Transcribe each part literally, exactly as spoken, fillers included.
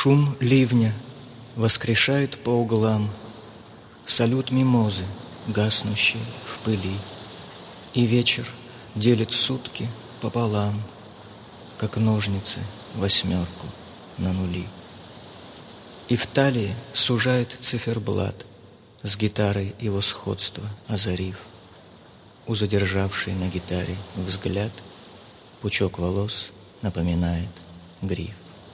Шум ливня воскрешает по углам салют мимозы, гаснущий в пыли. И вечер делит сутки пополам, как ножницы восьмерку на нули. И в талии сужает циферблат с гитарой его сходства озарив. У задержавшей на гитаре взгляд пучок волос напоминает гриф.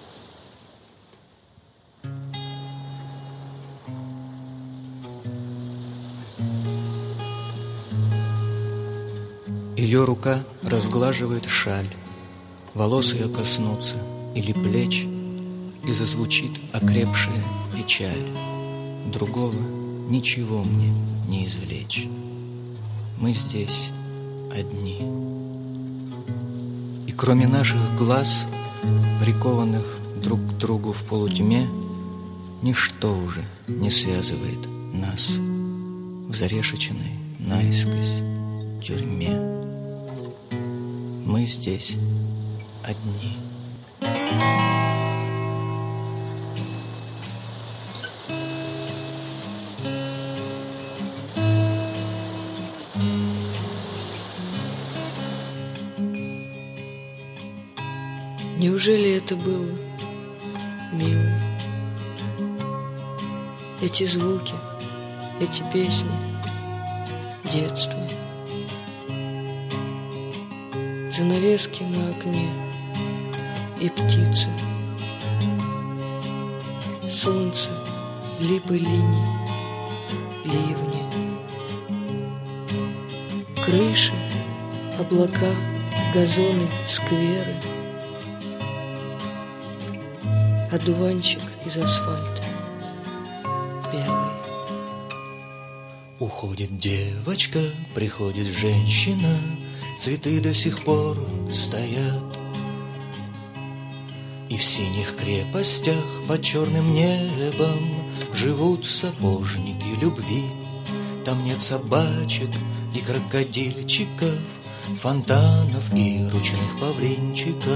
Ее рука разглаживает шаль, волос ее коснутся или плеч, и зазвучит окрепшая печаль. Другого ничего мне не извлечь. Мы здесь одни. И кроме наших глаз, прикованных друг к другу в полутьме, ничто уже не связывает нас в зарешеченной наискось тюрьме. Мы здесь одни. Неужели это было, милый? Эти звуки, эти песни, детство. Занавески на окне и птицы, солнце, липы линий, ливни, крыши, облака, газоны, скверы, одуванчик из асфальта белый. Уходит девочка, приходит женщина, цветы до сих пор стоят. И в синих крепостях под черным небом живут сапожники любви. Там нет собачек и крокодильчиков, фонтанов и ручных павлинчиков.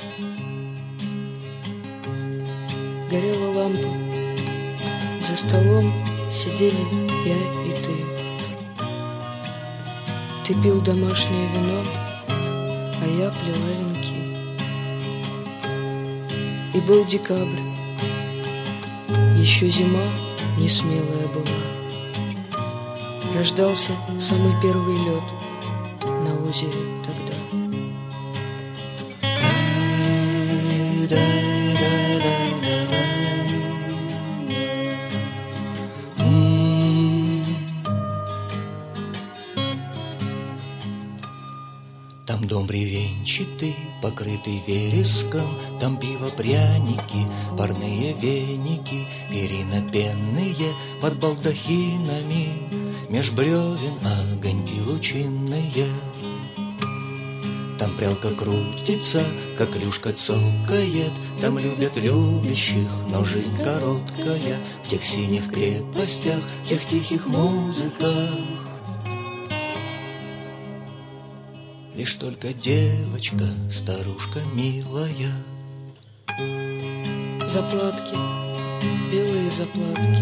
Горела лампа, за столом сидели я и ты. Ты пил домашнее вино, а я плела венки. И был декабрь, еще зима не смелая была. Рождался самый первый лед на озере тогда. Там дом бревенчатый, покрытый вереском, там пиво, пряники, парные веники, перина пенные под балдахинами, меж бревен огоньки лучинные. Там прялка крутится, как клюшка цокает, там любят любящих, но жизнь короткая. В тех синих крепостях, в тех тихих музыках лишь только девочка, старушка милая. Заплатки, белые заплатки,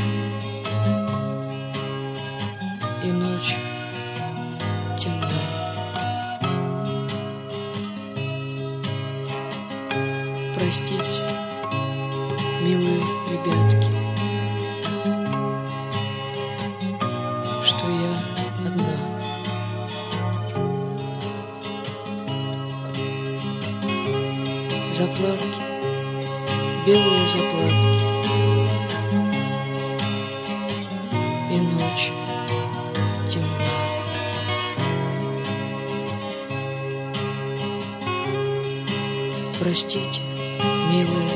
и ночь темна. Простите, милые ребятки, что я одна. Заплатки, белые заплатки, и ночь темна. Простите, милые